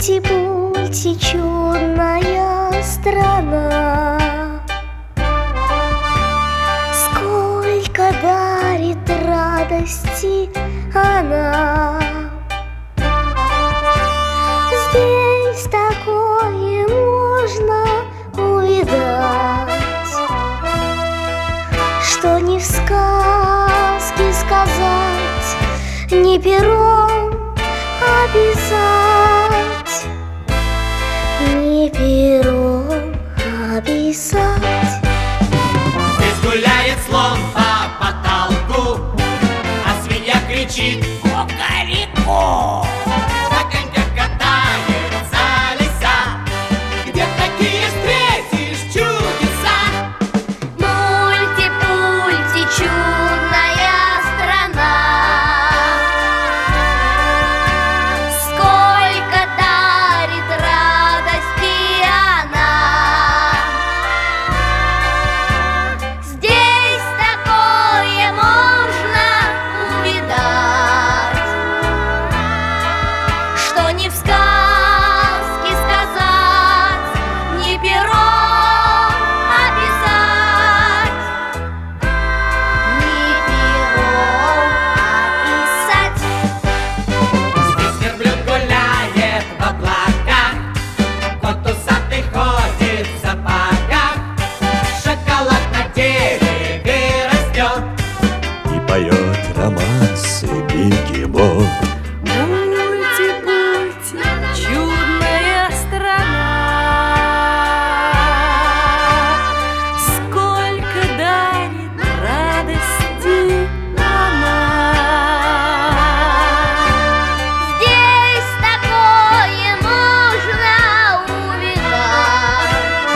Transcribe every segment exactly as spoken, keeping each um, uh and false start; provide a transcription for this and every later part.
Мульти-пульти, чудная страна, сколько дарит радости она. Здесь такое можно увидать, что ни в сказке сказать, ни пером описать, ни пером описать. Здесь гуляет слон по потолку, а свинья кричит «Кукареку!». На коньках катается лиса, где такие встретишь чудеса. Мульти-пульти, чудная страна, сколько дарит радости она. Здесь такое можно увидать, что ни в сказке сказать, ни пером описать, ни пером описать. Здесь верблюд гуляет в облаках, кот усатый ходит в сапогах, шоколад на дереве растет. И поет романсы бегемот. Мульти-пульти, чудная страна, сколько дарит радости она. Здесь такое можно увидать,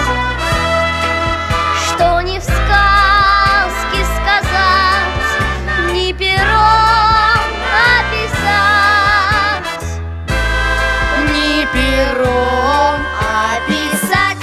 что ни в сказке сказать, ни пером описать, ни пером описать.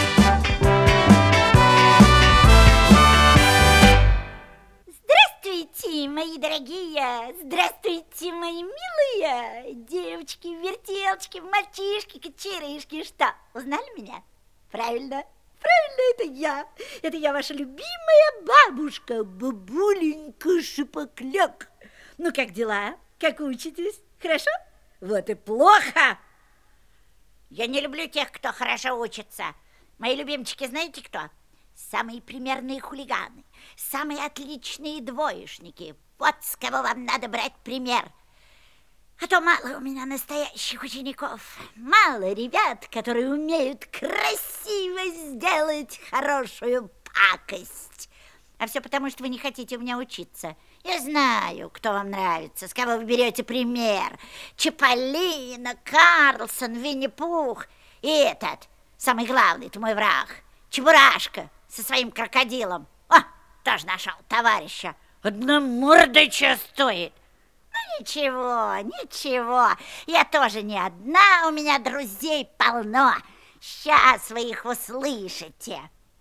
Здравствуйте, мои дорогие! Здравствуйте, мои милые девочки, вертелочки, мальчишки, кочерышки. Что, узнали меня? Правильно, правильно, это я. Это я, ваша любимая бабушка, бабуленька Шипокляк. Ну, как дела? Как учитесь? Хорошо? Вот и плохо. Я не люблю тех, кто хорошо учится. Мои любимчики знаете кто? Самые примерные хулиганы, самые отличные двоечники. Вот с кого вам надо брать пример. А то мало у меня настоящих учеников. Мало ребят, которые умеют красиво сделать хорошую пакость. А все потому, что вы не хотите у меня учиться. Я знаю, кто вам нравится, с кого вы берете пример. Чиполлино, Карлсон, Винни-Пух. И этот, самый главный, это мой враг, Чебурашка со своим крокодилом. О, тоже нашел товарища. Одна мордоча стоит. Ну ничего, ничего. Я тоже не одна, у меня друзей полно. Сейчас вы их услышите.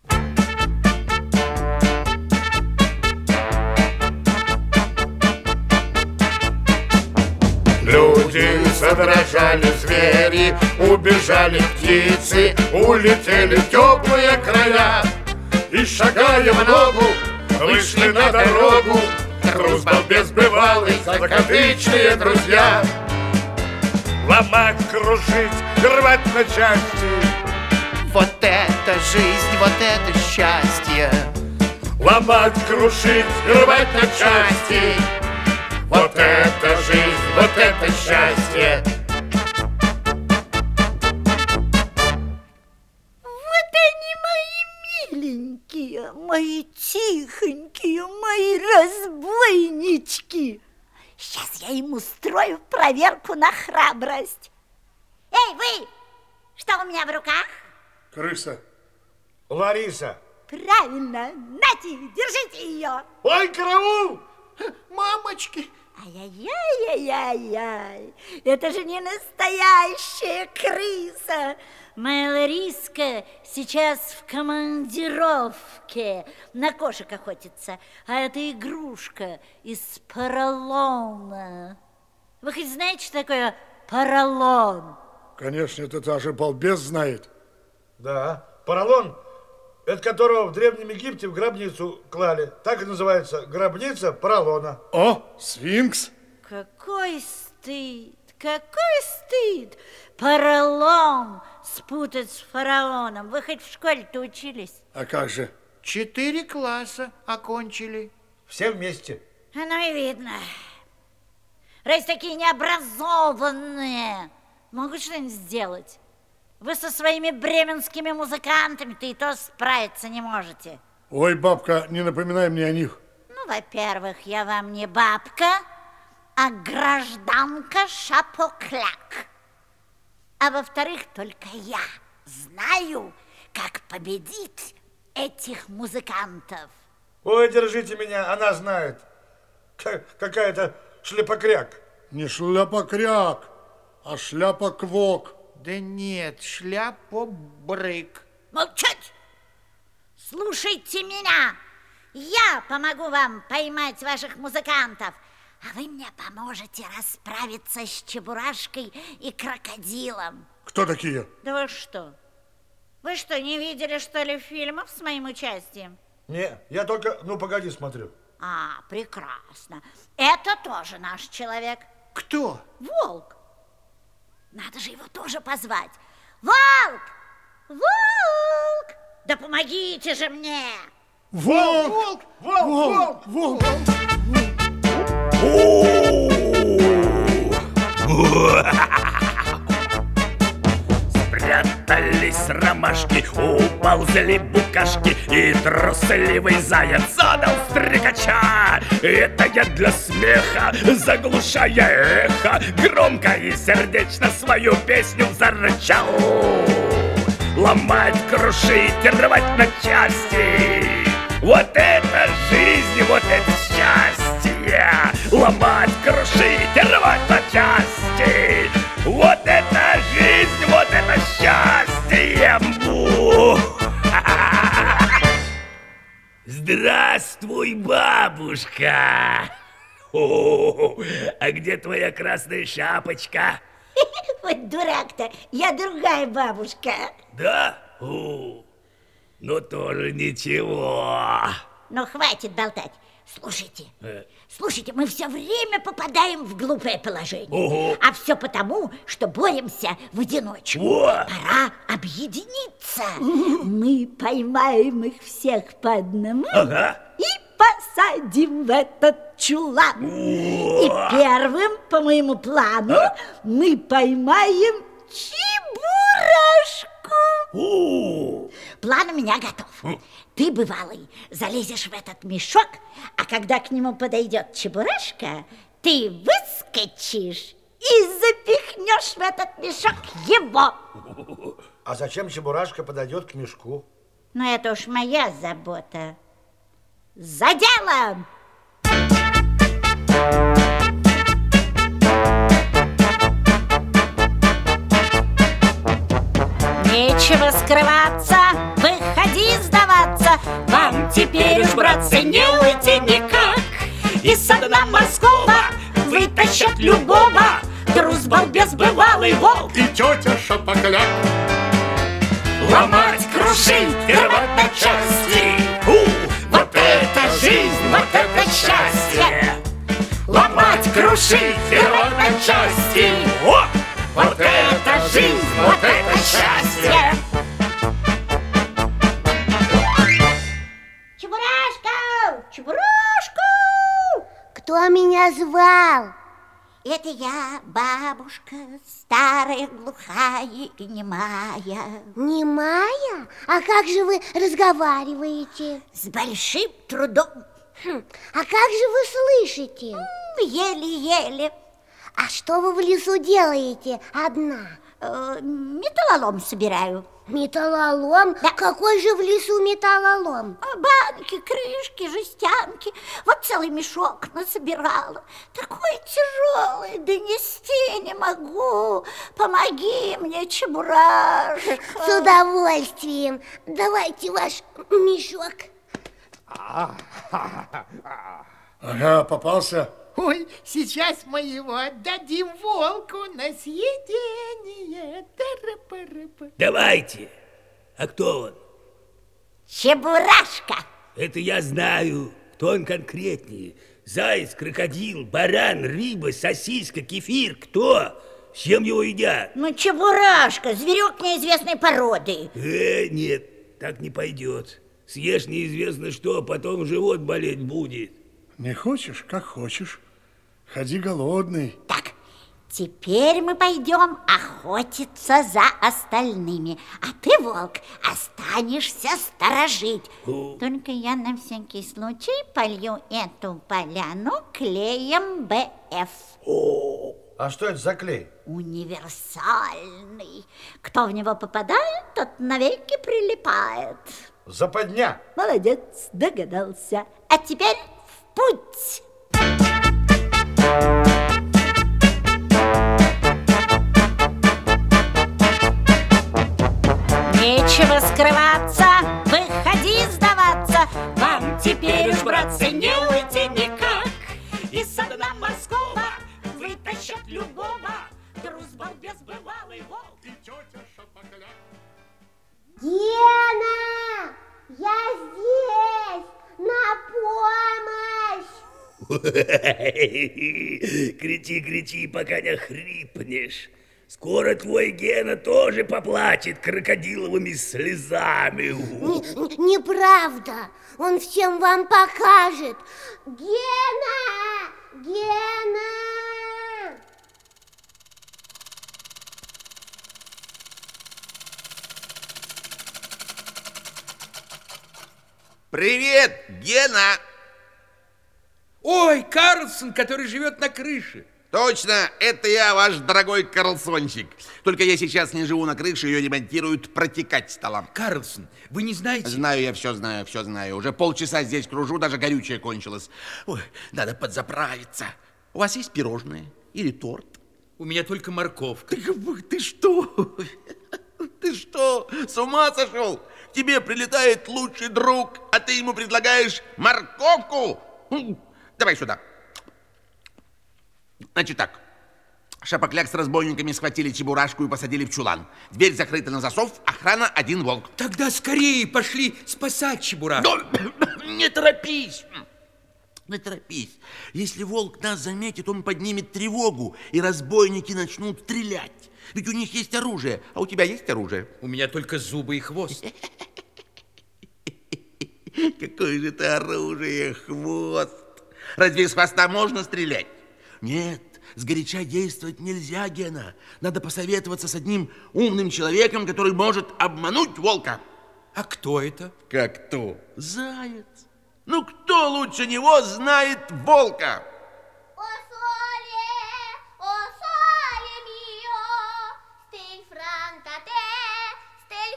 Люди задрожали, звери, убежали птицы, улетели в теплые края. И, шагая в ногу, вышли на дорогу Груз-балбес бывалый, закадычные друзья. Ломать, кружить, рвать на части. Вот это жизнь, вот это счастье. Ломать, крушить, рвать на части. Вот это жизнь, вот это счастье. Вот они, мои миленькие, мои тихонькие, мои разбойнички. Сейчас я им устрою проверку на храбрость. Эй, вы! Что у меня в руках? Крыса. Лариса. Правильно. Нате, держите ее. Ой, караул! Мамочки! Ай-яй-яй-яй-яй. Это же не настоящая крыса. Моя Лариска сейчас в командировке на кошек охотится, а это игрушка из поролона. Вы хоть знаете, что такое поролон? Конечно, это даже балбес знает. Да, поролон, это которого в Древнем Египте в гробницу клали. Так и называется, гробница поролона. О, сфинкс. Какой стыд, какой стыд! Поролон спутать с фараоном. Вы хоть в школе-то учились? А как же? Четыре класса окончили. Все вместе. Оно и видно. Раз такие необразованные, могут что-нибудь сделать? Вы со своими бременскими музыкантами-то и то справиться не можете. Ой, бабка, не напоминай мне о них. Ну, во-первых, я вам не бабка, а гражданка Шапокляк. А во-вторых, только я знаю, как победить этих музыкантов. Ой, держите меня, она знает. Какая-то шляпокряк. Не шляпокряк, а шляпоквок. Да нет, шляпобрык. Молчать! Слушайте меня! Я помогу вам поймать ваших музыкантов, а вы мне поможете расправиться с Чебурашкой и крокодилом. Кто такие? Да вы что? Вы что, не видели, что ли, фильмов с моим участием? Не, я только «Ну, погоди» смотрю. А, прекрасно. Это тоже наш человек. Кто? Волк. Надо же его тоже позвать. Волк! Волк! Да помогите же мне! Волк! Волк! Волк! Волк! Спрятались ромашки, уползли букашки, и трусливый заяц задал стрекача. Это я для смеха, заглушая эхо, громко и сердечно свою песню зарычал. Ломать, крушить, рвать на части, вот это жизнь, вот это счастье. Ломать, крушить, рвать на части, вот это жизнь, вот это счастье. Бу! Здравствуй, бабушка. О, а где твоя красная шапочка? Вот дурак-то, я другая бабушка. Да? О, ну тоже ничего. Ну, хватит болтать. Слушайте, Э. слушайте, мы все время попадаем в глупое положение. Ого. А все потому, что боремся в одиночку. О. Пора объединиться. Мы поймаем их всех по одному Ага. и посадим в этот чулан. И первым, по моему плану, А? мы поймаем Чебурашку. О, План у меня готов. Ты, бывалый, залезешь в этот мешок, а когда к нему подойдет Чебурашка, ты выскочишь и запихнешь в этот мешок его. А зачем Чебурашка подойдет к мешку? Но это уж моя забота. За делом! Нечего скрываться, выходи сдаваться. Вам теперь уж, братцы, не уйти никак. Из-со дна морского вытащат любого. Трус, балбес, бывалый волк. И тетя Шапокляк. ломать, крушить, рвать на части. У, вот это жизнь, вот это счастье. Ломать, крушить, рвать на части. О, вот это жизнь, вот это счастье. Чебурашка! Чебурашка! Кто меня звал? Это я, бабушка, старая, глухая и немая. Немая? А как же вы разговариваете? С большим трудом. Хм, а как же вы слышите? Еле-еле. А что вы в лесу делаете одна? Э, металлолом собираю. Металлолом? Да. Какой же в лесу металлолом? А банки, крышки, жестянки. Вот целый мешок насобирала. Такой тяжелый, донести не могу. Помоги мне, Чебурашка. С удовольствием. Давайте ваш мешок. Ага, попался. Ой, сейчас мы его отдадим волку на съедение. Тара-пара-па. Давайте. А кто он? Чебурашка. Это я знаю. Кто он конкретнее? Заяц, крокодил, баран, рыба, сосиска, кефир. Кто? С чем его едят? Ну, Чебурашка, зверек неизвестной породы. Э, нет, так не пойдет. Съешь неизвестно что, потом живот болеть будет. Не хочешь, как хочешь. Ходи голодный. Так, теперь мы пойдем охотиться за остальными. А ты, волк, останешься сторожить. О. Только я на всякий случай полью эту поляну клеем бэ эф. О. А что это за клей? Универсальный. Кто в него попадает, тот навеки прилипает. Западня. Молодец, догадался. А теперь в путь. Нечего скрываться, выходи сдаваться. Вам теперь уж, братцы, не уйти никак. Из дна морского вытащат любого. Трус, балбес, бывалый волк. И тетя Шапокляк. Гена, я здесь, на помощь. Кричи, кричи, пока не хрипнешь. Скоро твой Гена тоже поплачет крокодиловыми слезами. Не- Неправда, он всем вам покажет. Гена, Гена. Привет, Гена! Ой, Карлсон, который живет на крыше. Точно, это я, ваш дорогой Карлсончик. Только я сейчас не живу на крыше, ее ремонтируют, протекать стала. Карлсон, вы не знаете? Знаю, я все знаю, все знаю. Уже полчаса здесь кружу, даже горючее кончилось. Ой, надо подзаправиться. У вас есть пирожные или торт? У меня только морковка. Ты, ты что? Ты что, с ума сошел? К тебе прилетает лучший друг, а ты ему предлагаешь морковку? Давай сюда. Значит так, Шапокляк с разбойниками схватили Чебурашку и посадили в чулан. Дверь закрыта на засов, охрана один волк. Тогда скорее пошли спасать Чебурашку. Но не торопись, не торопись. Если волк нас заметит, он поднимет тревогу, и разбойники начнут стрелять. Ведь у них есть оружие, а у тебя есть оружие? У меня только зубы и хвост. Какое же это оружие, хвост? Разве из хвоста можно стрелять? Нет, сгоряча действовать нельзя, Гена. Надо посоветоваться с одним умным человеком, который может обмануть волка. А кто это? Как кто? Заяц. Ну, кто лучше него знает волка? О соле, о соле мио, стель франтате, стель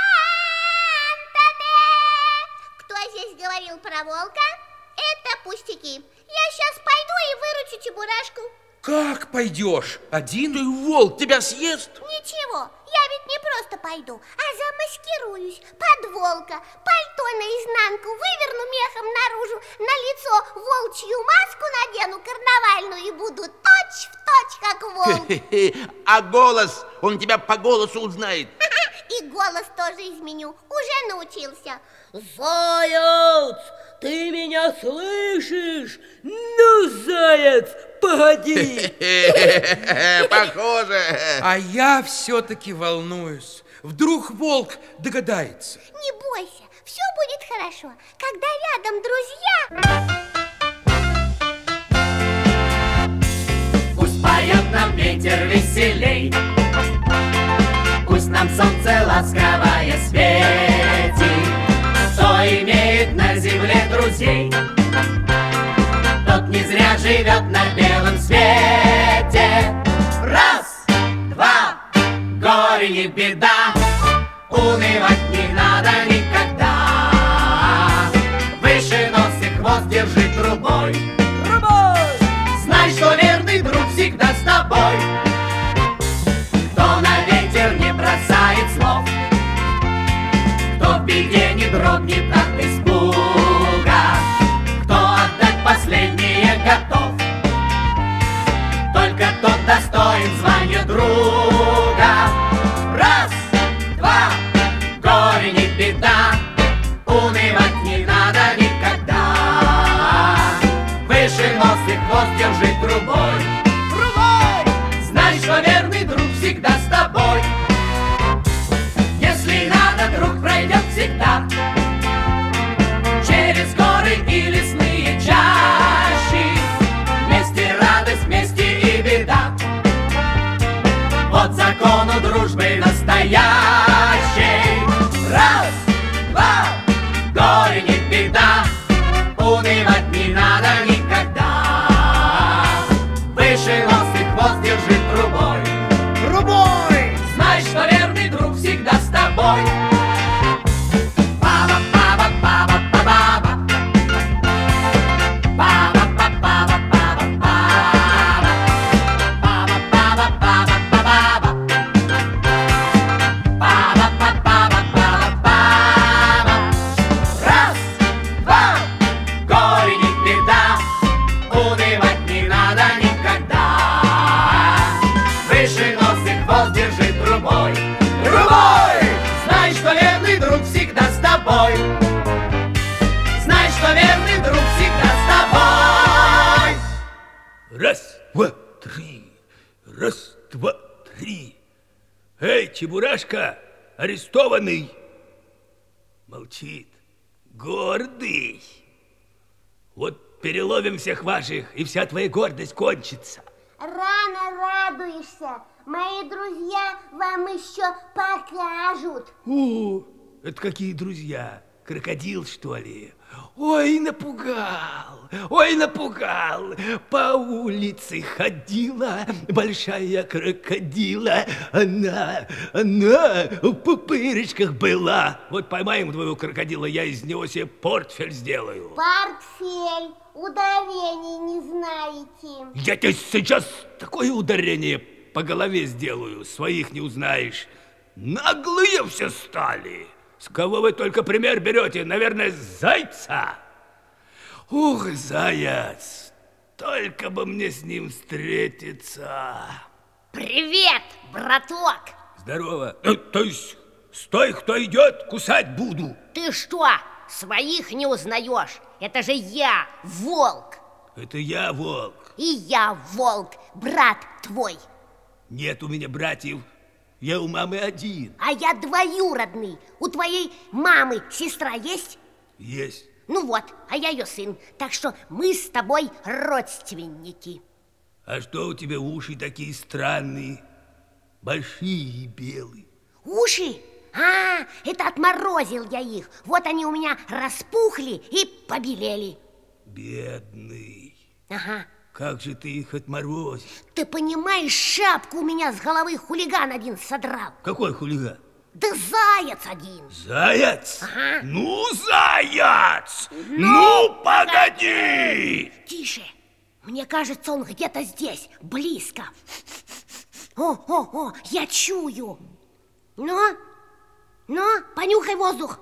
франтате. Кто здесь говорил про волка? Это пустяки. Я сейчас пойду и выручу Чебурашку. Как пойдешь? Один? Ты волк, тебя съест? Ничего, я ведь не просто пойду, а замаскируюсь под волка. Пальто наизнанку выверну мехом наружу, на лицо волчью маску надену карнавальную и буду точь-в-точь, как волк. А голос? Он тебя по голосу узнает. И голос тоже изменю, уже научился. Заяц, ты меня слышишь? Ну, заяц, погоди. Похоже. А я все-таки волнуюсь. Вдруг волк догадается. Не бойся, все будет хорошо. Когда рядом друзья... Пусть поет нам ветер веселей, пусть нам солнце ласковое светит. Кто имеет на земле друзей, тот не зря живет на белом свете. Раз, два, горе не беда, унывать не надо никогда. Выше нос и хвост держи трубой, трубой. Знай, что верный друг всегда с тобой. Кто на ветер не бросает слов, кто в беде не дрогнет от испуга, кто отдать последнее готов. друга. Раз, два, горе не беда, унывать не надо никогда. Выше нос и хвост держи трубой. Трубой! Знай, что верный друг всегда с тобой. Если надо, друг пройдет всегда через горы и лесные чащи. Вместе радость, вместе и беда. Вот закону дружбы настоящей. Раз, два, горе не беда, унывать не надо никогда. Выше нос и хвост держи трубой. Трубой! Знай, что верный друг всегда с тобой. Знай, что верный друг всегда с тобой. Раз, два, три. Раз, два, три. Эй, Чебурашка, арестованный. Молчит. Гордый. Вот переловим всех ваших, и вся твоя гордость кончится. Рано радуешься. Мои друзья вам еще покажут. О, это какие друзья? Крокодил, что ли? Ой, напугал, ой, напугал. По улице ходила большая крокодила. Она, она в пупырочках была. Вот поймаем твоего крокодила, я из него себе портфель сделаю. Портфель, ударений не знаете. Я тебе сейчас такое ударение по голове сделаю, своих не узнаешь. Наглые все стали. С кого вы только пример берете? Наверное, с зайца. Ух, заяц, только бы мне с ним встретиться. Привет, браток. Здорово. Ну, то есть, стой, кто идет, кусать буду. Ты что, своих не узнаешь? Это же я, волк. Это я, волк. И я, волк, брат твой. Нет у меня братьев. Я у мамы один. А я двоюродный. У твоей мамы сестра есть? Есть. Ну вот, а я ее сын. Так что мы с тобой родственники. А что у тебя уши такие странные? Большие и белые. Уши? А, это отморозил я их. Вот они у меня распухли и побелели. Бедный. Ага. Как же ты их отморозил? Ты понимаешь, шапку у меня с головы хулиган один содрал. Какой хулиган? Да заяц один. Заяц? Ага. Ну, заяц! Ну, ну погоди! Тише. Мне кажется, он где-то здесь, близко. О, о, о, я чую. Ну, ну, понюхай воздух.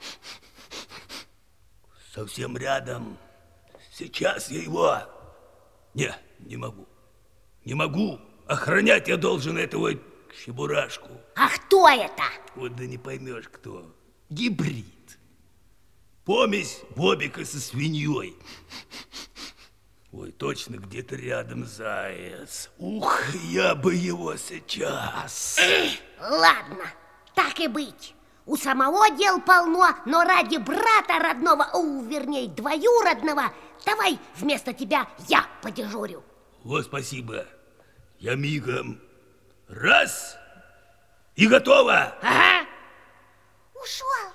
Совсем рядом. Сейчас я его... Не, не могу. Не могу. Охранять я должен этого Чебурашку. А кто это? Вот да не поймешь, кто. Гибрид. Помесь бобика со свиньей. Ой, точно где-то рядом заяц. Ух, я бы его сейчас. Ладно, так и быть. У самого дел полно, но ради брата родного, у, вернее, двоюродного, давай вместо тебя я подежурю. О, спасибо. Я мигом. Раз, и готово. Ага. Ушел.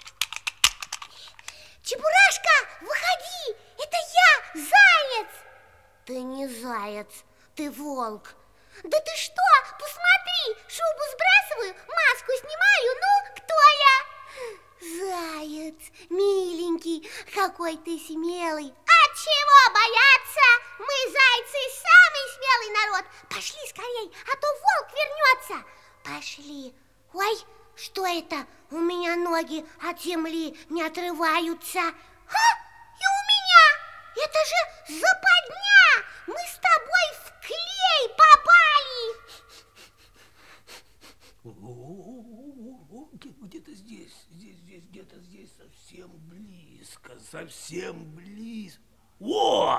Чебурашка, выходи! Это я, заяц! Ты не заяц, ты волк. Да ты что? Посмотри, шубу сбрасываю, маску снимаю, ну, кто я? Заяц, миленький, какой ты смелый. А чего бояться? Мы, зайцы, самый смелый народ. Пошли скорей, а то волк вернется. Пошли. Ой, что это? У меня ноги от земли не отрываются. А, и у меня! Это же западня! Мы с тобой в клей попали! Где-то здесь, здесь, здесь, где-то здесь, совсем близко, совсем близко. О!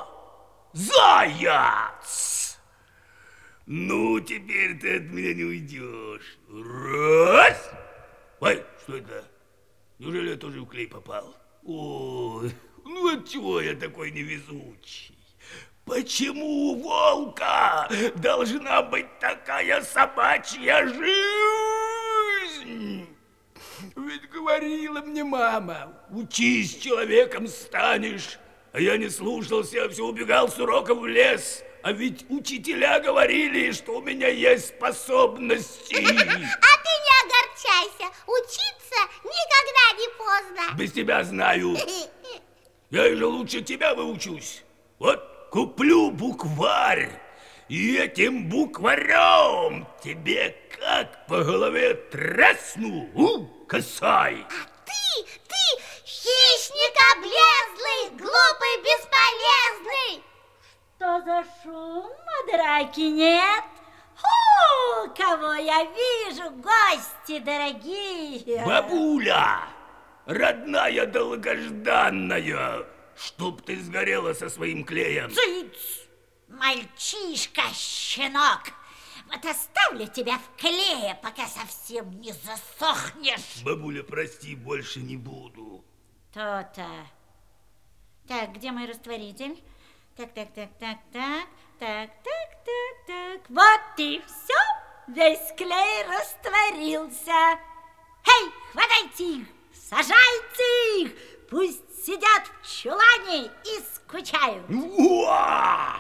Заяц! Ну, теперь ты от меня не уйдешь. Раз! Ой, что это? Неужели я тоже в клей попал? Ой, ну отчего я такой невезучий? Почему у волка должна быть такая собачья жизнь? Ведь говорила мне мама, учись, человеком станешь. А я не слушался, все убегал с уроков в лес. А ведь учителя говорили, что у меня есть способности. А ты не огорчайся, учиться никогда не поздно. Без тебя знаю. Я же лучше тебя выучусь. Вот куплю букварь, и этим букварем тебе как по голове тресну, у, косай. А ты, ты хищник облезлый, глупый, бесполезный. Что за шум? А драки нет? О, кого я вижу, гости дорогие. Бабуля, родная долгожданная, чтоб ты сгорела со своим клеем. Цыц, мальчишка, щенок. Вот оставлю тебя в клее, пока совсем не засохнешь. Бабуля, прости, больше не буду. То-то. Так, где мой растворитель? Так, так, так, так, так, так, так, так, так. Вот и все. Весь клей растворился. Эй, хватайте их, сажайте их. Пусть сидят в чулане и скучают. Уа!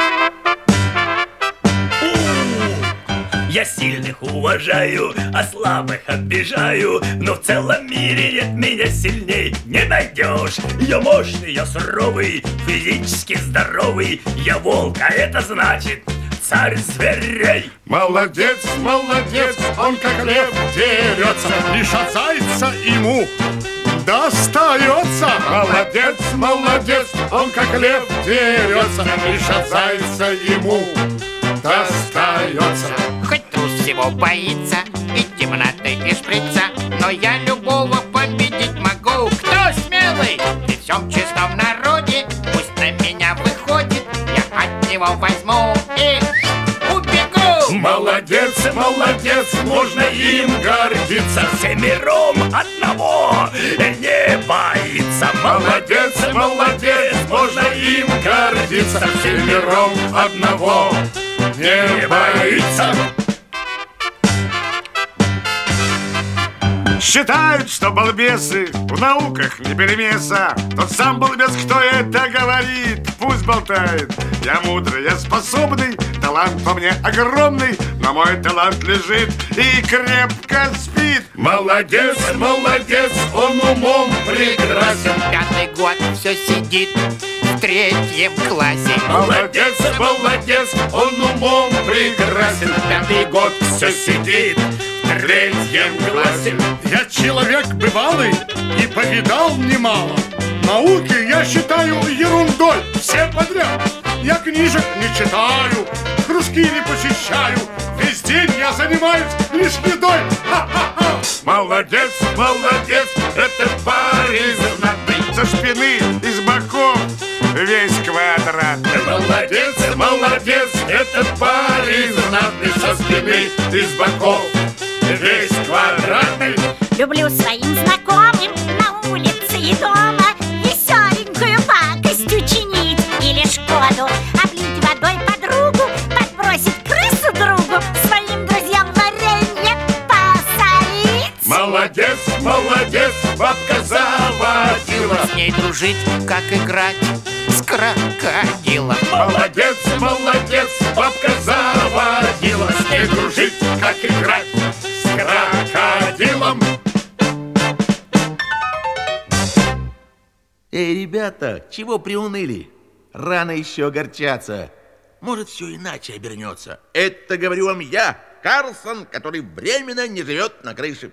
Я сильных уважаю, а слабых обижаю. Но в целом мире нет меня сильней не найдешь. Я мощный, я суровый, физически здоровый. Я волк, а это значит царь зверей. Молодец, молодец, он как лев дерется, лишь от зайца ему достается. Молодец, молодец, он как лев дерется, лишь от зайца ему достается. Хоть трус всего боится и темноты, и шприца, но я любого победить могу. Кто смелый? При всем честном народе пусть на меня выходит, я от него возьму и убегу. Молодец, молодец, можно им гордиться. Всемиром одного не боится. Молодец, молодец, можно им гордиться. Всемиром одного не боится. Считают, что балбесы в науках не перемеса. Тот сам балбес, кто это говорит, пусть болтает. Я мудрый, я способный, талант во мне огромный, но мой талант лежит и крепко спит. Молодец, молодец, он умом прекрасен. Пятый год все сидит в третьем классе. Молодец, молодец, он умом прекрасен. Пятый год все сидит в третьем классе. Я человек бывалый и повидал немало. Науки я считаю ерундой, все подряд. Я книжек не читаю, кружки не посещаю. Весь день я занимаюсь лишь едой. Ха-ха-ха. Молодец, молодец, этот парень знатный. Со спины и с боков весь квадрат. Молодец, молодец, этот парень знатный. Со спины и с боков весь квадратный. Люблю своим знакомым на улице и дома веселенькую пакость учинить или Шкоду облить водой подругу, подбросить крысу другу, своим друзьям варенье посолить. Молодец, молодец, бабка заводила. С ней дружить, как играть с крокодилом. Молодец, молодец, бабка заводила. С ней дружить, как играть с крокодилом. Эй, ребята, чего приуныли? Рано еще огорчаться. Может, все иначе обернется. Это говорю вам я, Карлсон, который временно не живет на крыше.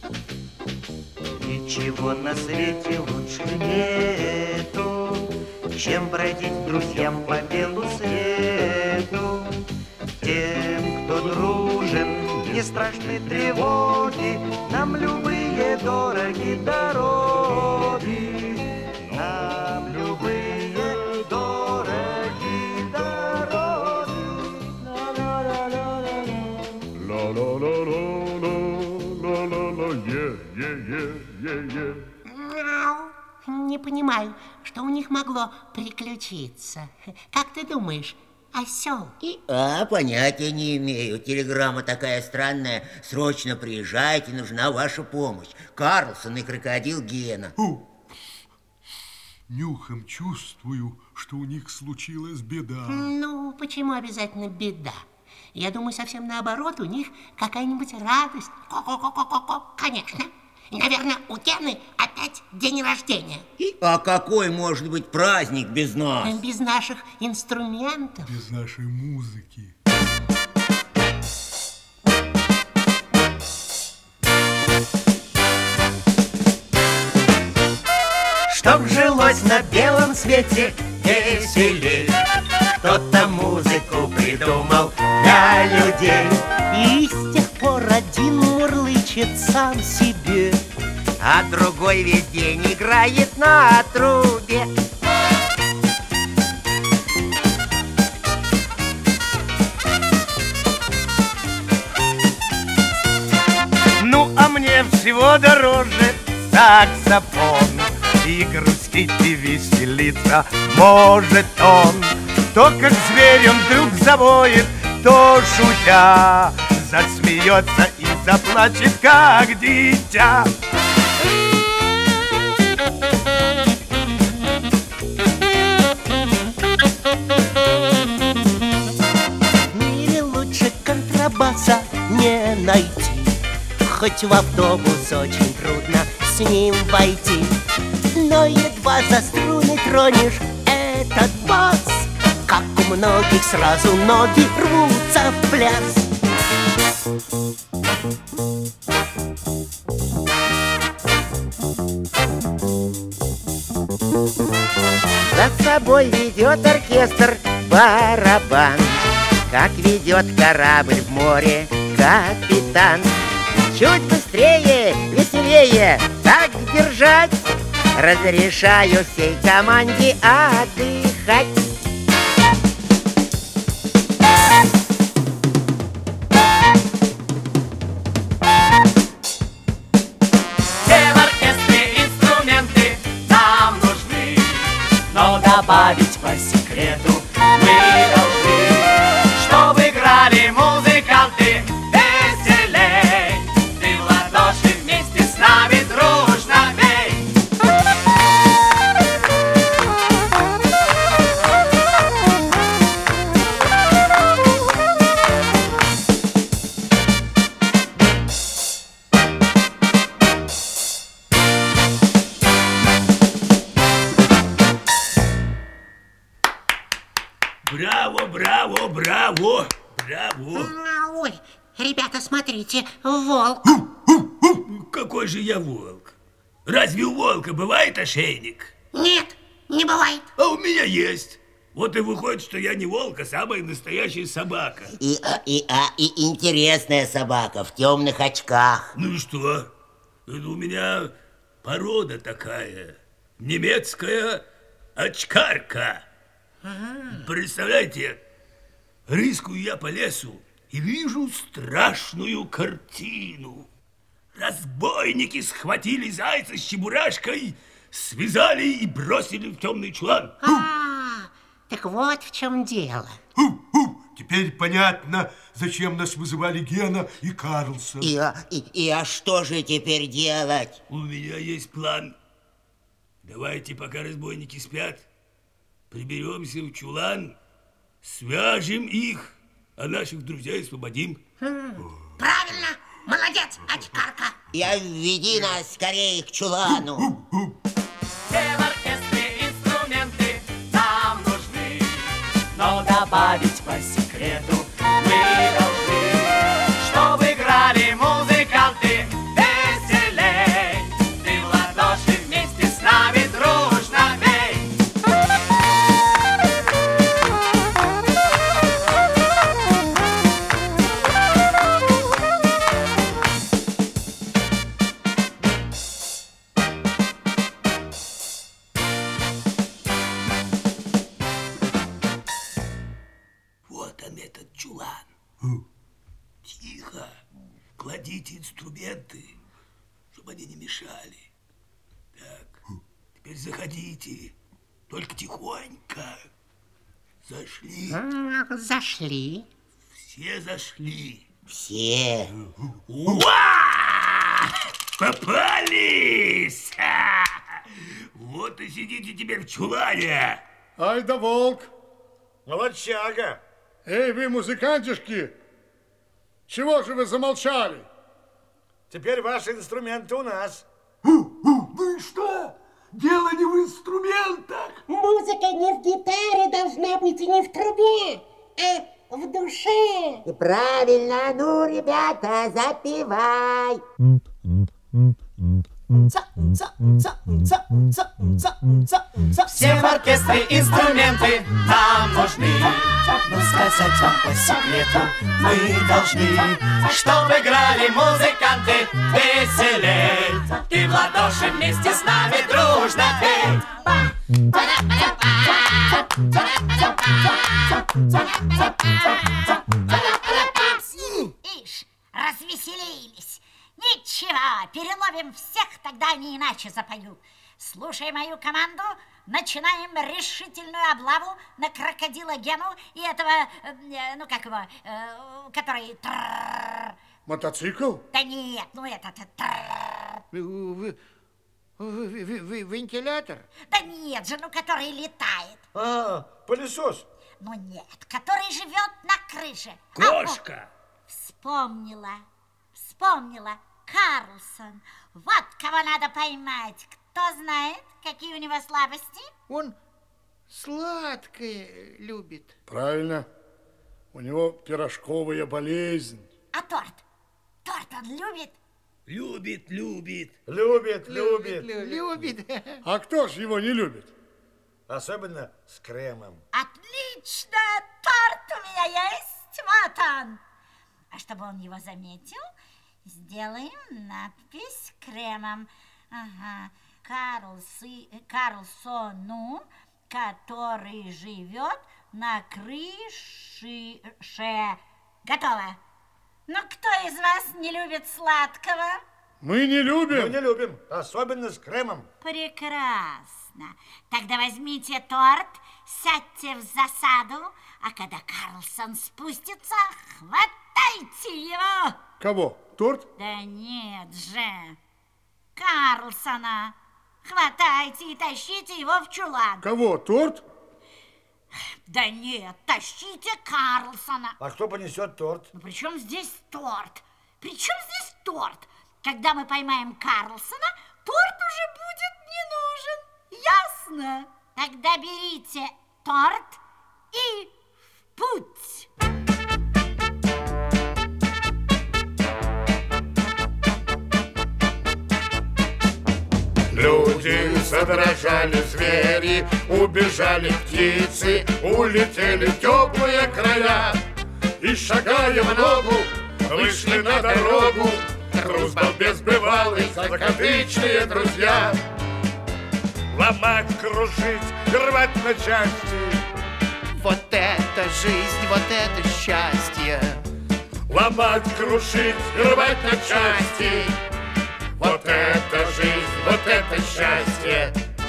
Ничего на свете лучше нету, чем бродить друзьям по белу свету. Тем, кто дружен, не страшны тревоги, нам любые дороги дороги. Нам любые дороги дороги. Не понимаю, что у них могло приключиться. Как ты думаешь, осел? А, понятия не имею. Телеграмма такая странная. Срочно приезжайте, нужна ваша помощь. Карлсон и крокодил Гена. О, нюхом чувствую, что у них случилась беда. Ну, почему обязательно беда? Я думаю, совсем наоборот, у них какая-нибудь радость. Ко-ко-ко-ко-ко, конечно. Наверное, у Гены опять день рождения. А какой может быть праздник без нас? Без наших инструментов. Без нашей музыки. Чтоб жилось на белом свете веселей, кто-то музыку придумал для людей. И с тех пор один мурлычет сам себе, а другой весь день играет на трубе. Ну, а мне всего дороже саксофон, и грустить и веселиться может он. То, как зверь, он вдруг завоет, то, шутя, засмеется и заплачет, как дитя. В мире лучше контрабаса не найти, хоть в автобус очень трудно с ним войти. Но едва за струны тронешь этот бас, как у многих сразу ноги рвутся в пляс. За собой ведет оркестр барабан, как ведет корабль в море капитан. Чуть быстрее, веселее, так держать. Разрешаю всей команде отдыхать. Все в оркестре инструменты нам нужны, но добавить по секрету мы должны, чтобы играли музыканты веселей. Ты в ладоши вместе с нами дружно бей. Браво, браво, браво, браво. Ой, ребята, смотрите, волк. Какой же я волк? Разве у волка бывает ошейник? Нет, не бывает. А у меня есть. Вот и выходит, что я не волк, а самая настоящая собака. И, и, а, и интересная собака в темных очках. Ну и что? Это у меня порода такая. Немецкая очкарка. Ага. Представляете, рыскаю я по лесу и вижу страшную картину. Разбойники схватили зайца с чебурашкой, связали и бросили в темный чулан. А, так вот в чем дело. Теперь понятно, зачем нас вызывали Гена и Карлсон. И, и, и а что же теперь делать? У меня есть план. Давайте, пока разбойники спят, приберемся в чулан, свяжем их, а наших друзей освободим. Правильно, молодец, очкарка. Я веди нас скорее к чулану. Все в оркестре инструменты нам нужны, но добавить по секрету мы должны, чтобы играли музыканты веселей. Ты в ладоши вместе с нами дружно бей. уберите инструменты, чтобы они не мешали. Так, теперь заходите, только тихонько. Зашли? Зашли. Все зашли. Все. Уа! Попались! Ха! Вот и сидите теперь в чулане. Ай да волк. Молодчага. Эй, вы, музыкантишки, чего же вы замолчали? Теперь ваши инструменты у нас. Ну и что? Дело не в инструментах. Музыка не в гитаре должна быть и не в трубе, а в душе. И правильно, ну, ребята, запевай. Все в оркестре инструменты нам нужны. Но сказать вам по секрету мы должны, чтобы играли музыканты веселей. И в ладоши вместе с нами дружно пей. Ишь, развеселились. Ничего, переловим всех, тогда они иначе запоют. Слушай мою команду, начинаем решительную облаву на крокодила Гену и этого, э, ну как его, э, который... Трррр. Мотоцикл? Да нет, ну этот... Вы, вы, вы, вы вентилятор? Да нет же, ну который летает. А, пылесос. Ну нет, который живет на крыше. Кошка. А, о, вспомнила, вспомнила. Карлсон. Вот кого надо поймать. Кто знает, какие у него слабости? Он сладкое любит. Правильно. У него пирожковая болезнь. А торт? Торт он любит? Любит, любит. Любит, любит. Любит. А кто ж его не любит? Особенно с кремом. Отлично! Торт у меня есть. Вот он. А чтобы он его заметил, сделаем надпись кремом. Ага. Карлсы... Карлсону, который живет на крыше. Готово. Ну, кто из вас не любит сладкого? Мы не любим. Мы не любим, особенно с кремом. Прекрасно. Тогда возьмите торт, сядьте в засаду, а когда Карлсон спустится, хватайте его. Кого? Торт? Да нет же. Карлсона. Хватайте и тащите его в чулан. Кого? Торт? Да нет, тащите Карлсона. А кто понесет торт? Ну при чем здесь торт? При чем здесь торт? Когда мы поймаем Карлсона, торт уже будет не нужен. Ясно? Тогда берите торт и в путь. Люди задрожали, звери, убежали птицы, улетели в теплые края. И, шагая в ногу, вышли на дорогу Хрустал бесбывалый, закадычные друзья. Ломать, крушить, рвать на части. Вот это жизнь, вот это счастье. Ломать, крушить, рвать на части. Вот это жизнь, вот это счастье.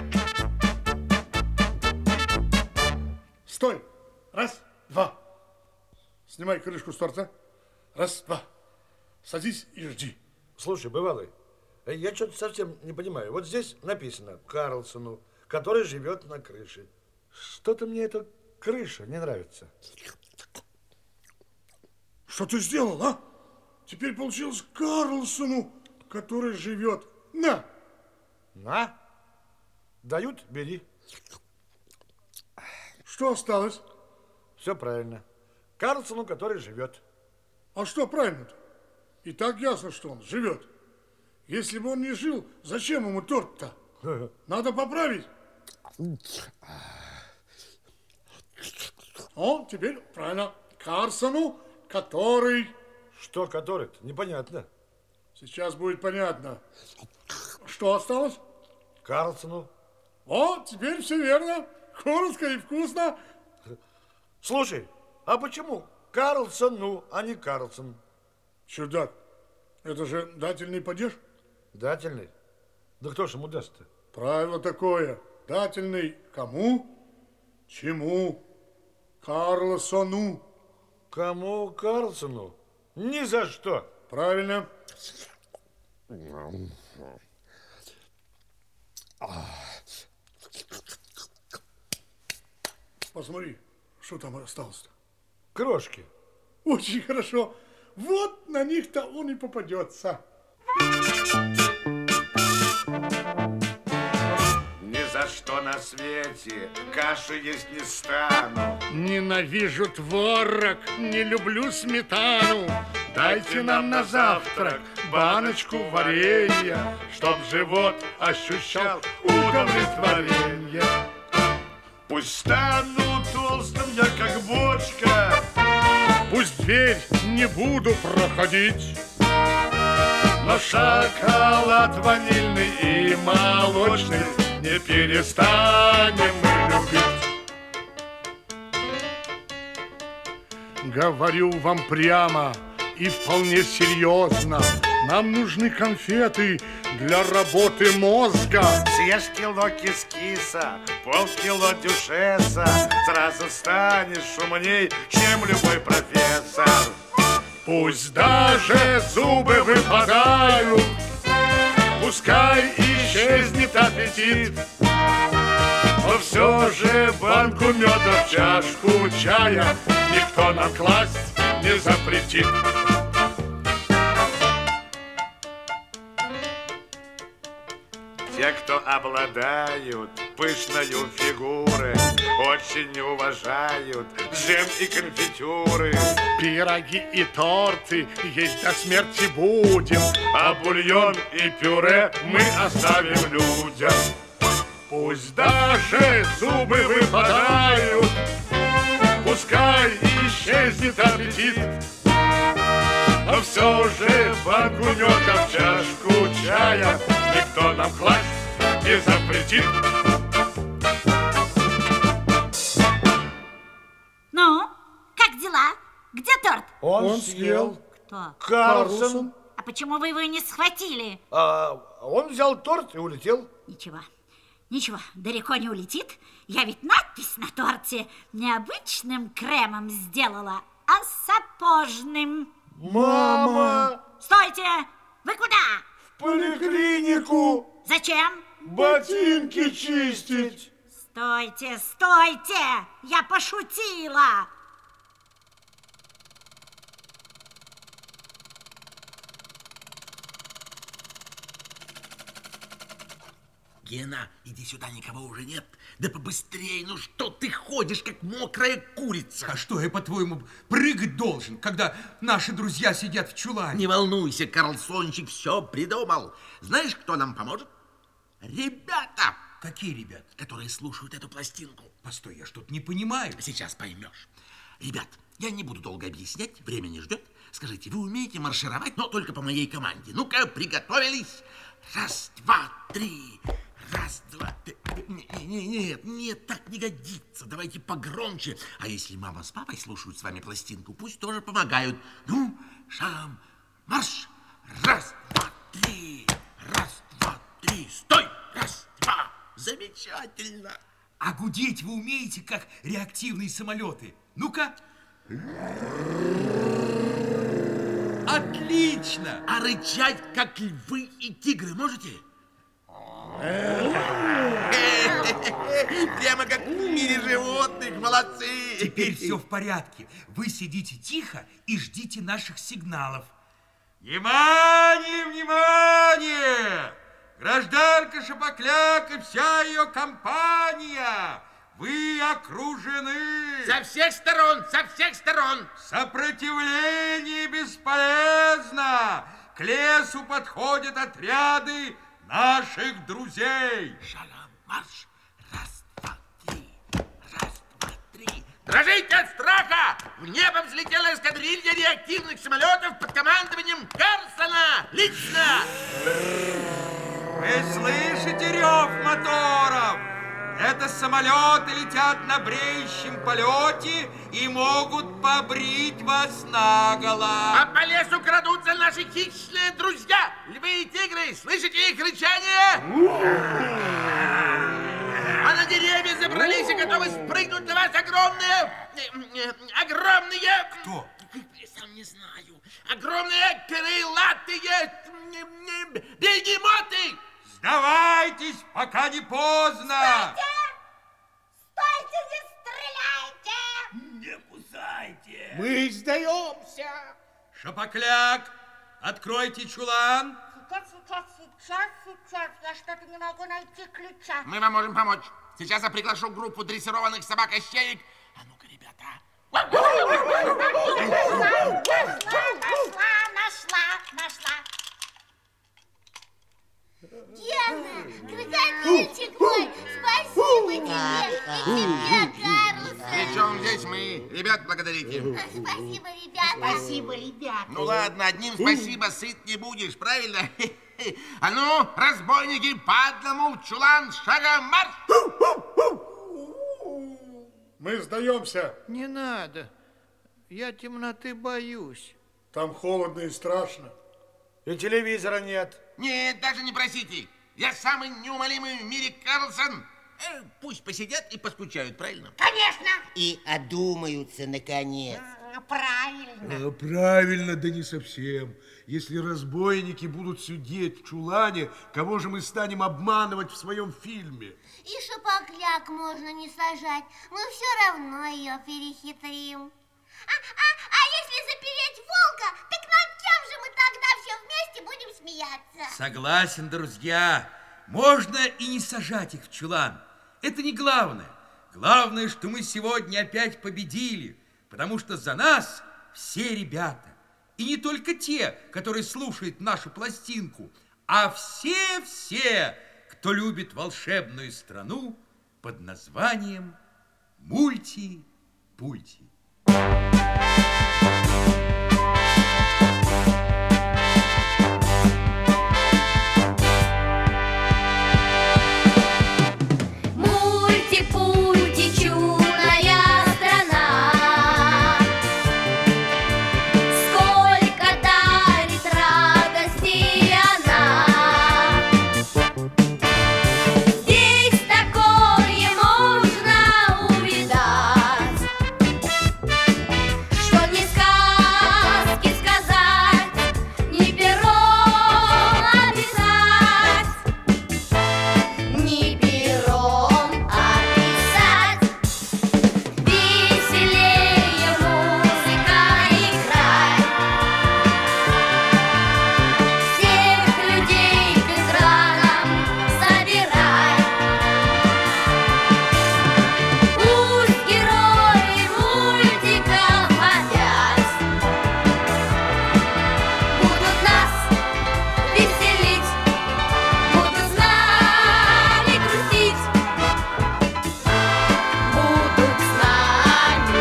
Стой! Раз, два. Снимай крышку с торта. Раз, два. Садись и жди. Слушай, бывалый, я что-то совсем не понимаю. Вот здесь написано Карлсону, который живет на крыше. Что-то мне эта крыша не нравится. Что ты сделал, а? Теперь получилось Карлсону, который живет на. На? Дают, бери. Что осталось? Все правильно. Карлсону, который живет. А что правильно-то? И так ясно, что он живет. Если бы он не жил, зачем ему торт-то? Надо поправить. О, теперь правильно. Карлсону, который... Что который-то? Непонятно. Сейчас будет понятно. Что осталось? Карлсону. О, теперь все верно. Коротко и вкусно. Слушай, а почему Карлсону, а не Карлсон? Чудак, Это же дательный падеж? Дательный? Да кто ж ему даст-то? Правило такое. Дательный кому? Чему? Карлсону. Кому Карлсону? Ни за что. Правильно. Посмотри, что там осталось-то. Крошки. Очень хорошо. Вот на них-то он и попадется. Ни за что на свете каши есть не стану. Ненавижу творог, не люблю сметану. Дайте нам на завтрак баночку варенья, чтоб живот ощущал удовлетворение. Пусть стану толстым я, как бочка. Пусть дверь не буду проходить, но шоколад ванильный и молочный не перестанем мы любить. Говорю вам прямо и вполне серьезно, нам нужны конфеты для работы мозга. Съешь кило кис-киса, полкило дюшеса, сразу станешь умней, чем любой профессор. Пусть даже зубы выпадают, пускай исчезнет аппетит, но все же банку меда в чашку чая никто нам класть не запретит. Те, кто обладают пышною фигурой, очень уважают джем и конфитюры. Пироги и торты есть до смерти будем, а бульон и пюре мы оставим людям. Пусть даже зубы выпадают, пускай исчезнет аппетит, но все же банку меда в чашку чая никто нам класть не запретит. Ну, как дела? Где торт? Он, Он съел. Кто? Карлсон. А почему вы его не схватили? А, он взял торт и улетел. Ничего, ничего, далеко не улетит. Я ведь надпись на торте не обычным кремом сделала, а сапожным. Мама! Стойте! Вы куда? В поликлинику. Зачем? Ботинки чистить. Стойте, стойте! Я пошутила! Гена, иди сюда, никого уже нет. Да побыстрее, ну что ты ходишь, как мокрая курица? А что я, по-твоему, прыгать должен, когда наши друзья сидят в чулане? Не волнуйся, Карлсончик все придумал. Знаешь, кто нам поможет? Ребята! Какие ребята? Которые слушают эту пластинку. Постой, я что-то не понимаю. Сейчас поймешь. Ребят, я не буду долго объяснять, время не ждет. Скажите, вы умеете маршировать, но только по моей команде. Ну-ка, приготовились. Раз, два, три. Раз, два, три. Нет, нет, нет, так не годится. Давайте погромче. А если мама с папой слушают с вами пластинку, пусть тоже помогают. Ну, шагом марш. Раз, два, три. Раз, два, три. Стой. Раз, два. Замечательно. А гудеть вы умеете, как реактивные самолеты? Ну-ка. Отлично. А рычать, как львы и тигры, можете? Прямо как в мире животных, молодцы! Теперь все в порядке. Вы сидите тихо и ждите наших сигналов. Внимание, внимание! Гражданка Шапокляк и вся ее компания! Вы окружены! Со всех сторон, со всех сторон! Сопротивление бесполезно! К лесу подходят отряды наших друзей. Шагом марш. Раз, два, три. Раз, два, три. Дрожите от страха! В небо взлетела эскадрилья реактивных самолетов под командованием Карлсона. Лично! Вы слышите рев моторов? Это самолеты летят на бреющем полете и могут побрить вас наголо. А по лесу крадутся наши хищные друзья, львы и тигры. Слышите их рычание? А на деревья забрались и готовы спрыгнуть на вас огромные... Огромные... Кто? Сам не знаю. Огромные крылатые бегемоты. Сдавайтесь, пока не поздно. Стойте! Стойте, не стреляйте! Не кусайте. Мы сдаемся. Шапокляк, откройте чулан. Сейчас, сейчас, сейчас, сейчас. Я что-то не могу найти ключа. Мы вам можем помочь. Сейчас я приглашу группу дрессированных собак-ощеек. А ну-ка, ребята. Нашла, нашла, нашла. Гена, крокодильчик мой, спасибо тебе. И тебе, Карлсон. Причем здесь мы? Ребят, благодарите. Спасибо, ребята. Спасибо, ребята. Ну ладно, одним спасибо сыт не будешь, правильно? А ну, разбойники, по одному в чулан, шагом марш! Мы сдаемся. Не надо. Я темноты боюсь. Там холодно и страшно. И телевизора нет. Нет, даже не просите. Я самый неумолимый в мире Карлсон. Э, пусть посидят и поскучают, правильно? Конечно. И одумаются, наконец. Правильно. А, правильно, да не совсем. Если разбойники будут сидеть в чулане, кого же мы станем обманывать в своем фильме? И шапокляк можно не сажать. Мы все равно ее перехитрим. А, а, а если запереть волка, так над кем же мы тогда все вместе будем смеяться? Согласен, друзья. Можно и не сажать их в чулан. Это не главное. Главное, что мы сегодня опять победили, потому что за нас все ребята. И не только те, которые слушают нашу пластинку, а все-все, кто любит волшебную страну под названием Мульти-Пульти. Мульти-пульти, чудная страна, сколько дарит радости она. Здесь такое можно увидать, что ни сказки сказать, ни пером описать, ни пером описать. Веселее музыка играй, всех людей к экранам собирай. Пусть герои мультиков опять будут нас веселить, будут с нами грустить, будут с нами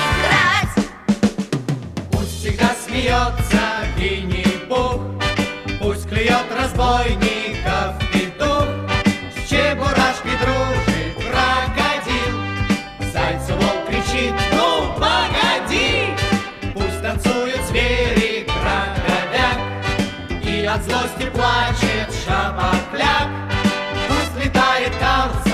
играть. Пусть всегда смеется Винни-Пух, пусть клюет разбойников петух, с Чебурашкой дружит крокодил, зайцу волк кричит: ну погоди! Пусть танцуют звери крокодяк, и от злости плачет шапокляк, пусть летает Карлсон